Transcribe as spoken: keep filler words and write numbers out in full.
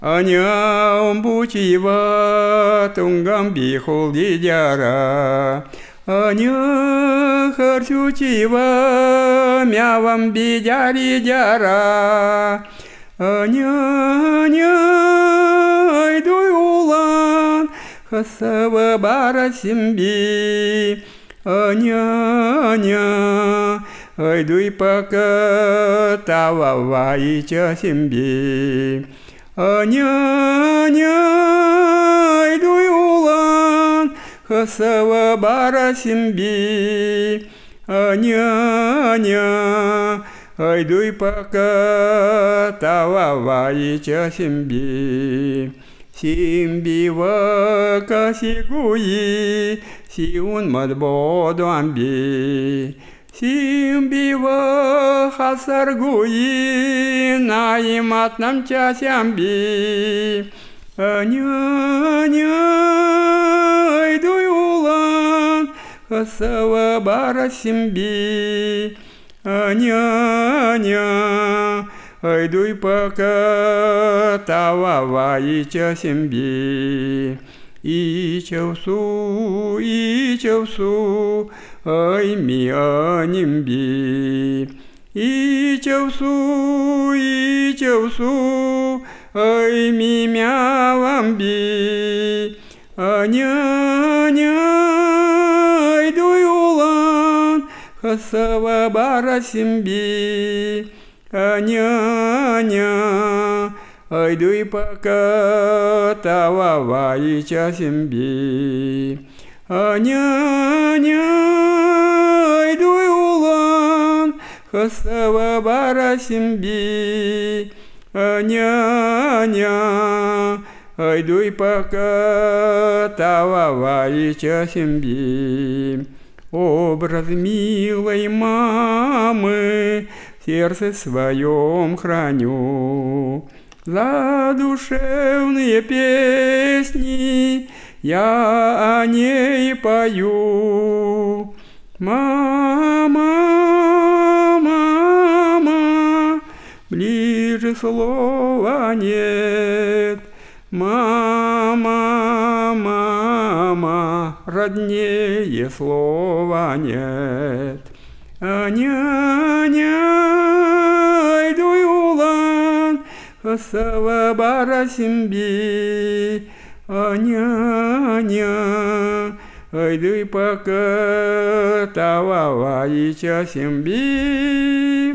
Anyam buchiva tungam bihul didjara. Anya harchuchiva мяvam бидяри дяра. Anya anya айдуй улан хасава бара симби. Anya anya айдуй пока тавава ича симби. Anya anya айдуй улан хасава бара симби. Anya anya айдуй пока тавава ича симби. Симби вака сигуи сиун мадбодуамби. Симби ва хасаргуи наимат намча сямби. Anya anya айдуй улан хасава бара симби. Anya anya айдуй пока тавава ича симби. Ичавсу ичавсу ай ми анимби. Ичавсу ичавсу ай ми мявамби. Anya anya айдуй улан хасава бара симби. Anya anya айдуй пока тавава ича симби. Anya anya айдуй улан хасава бара симби. Anya anya айдуй пока тавава ича симби. Образ милой мамы в сердце своем храню. Задушевные песни я о ней пою. Мама, мама, ближе слова нет. Мама, мама, роднее слова нет. Anya anya айдуй улан хасава бара симби. Anya anya айдуй пока тавава ича симби.